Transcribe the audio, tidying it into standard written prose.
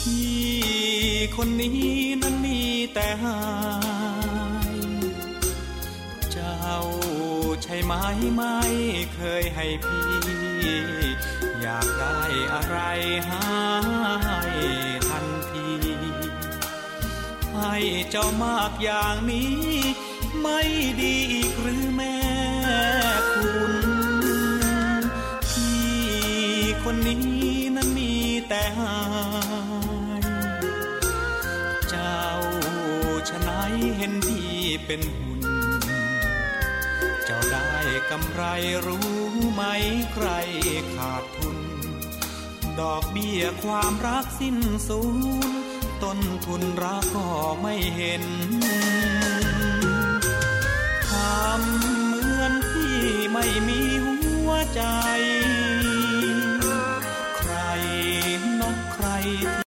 พี่คนนี้นั้นมีแต่หายเจ้าใช่ไหมไม่เคยให้พี่อยากได้อะไรให้ทันทีให้เจ้ามากอย่างนี้ไม่ดีอีกหรือแม่คุณพี่คนนี้นั้นมีแต่หายเจ้าฉะไหนเห็นพี่เป็นหุ่นเจ้าได้กำไรรู้ไหมใครขาดทุนดอกเบี้ยความรักสิ้นสูญต้นทุนรักก็ไม่เห็นทำเหมือนพี่ไม่มีหัวใจใครนอกใคร